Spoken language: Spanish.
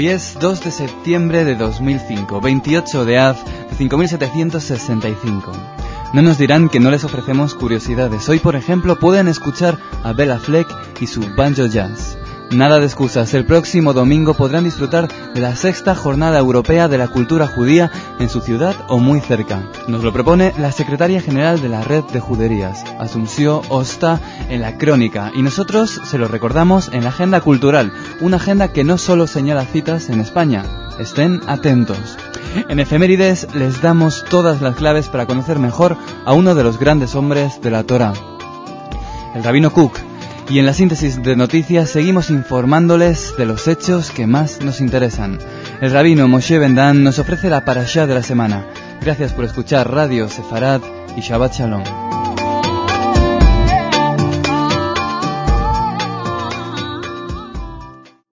Hoy es 2 de septiembre de 2005, 28 de Av de 5765. No nos dirán que no les ofrecemos curiosidades. Hoy, por ejemplo, pueden escuchar a Bela Fleck y su Banjo Jazz. Nada de excusas, el próximo domingo podrán disfrutar de la 6ª Jornada Europea de la Cultura Judía en su ciudad o muy cerca. Nos lo propone la secretaria general de la Red de Juderías, Asunción Osta, en la crónica, y nosotros se lo recordamos en la Agenda Cultural, una agenda que no solo señala citas en España. Estén atentos. En Efemérides les damos todas las claves para conocer mejor a uno de los grandes hombres de la Torá, el Rabino Kook. Y en la síntesis de noticias seguimos informándoles de los hechos que más nos interesan. El rabino Moshe Ben-Dan nos ofrece la parashá de la semana. Gracias por escuchar Radio Sefarad y Shabbat Shalom.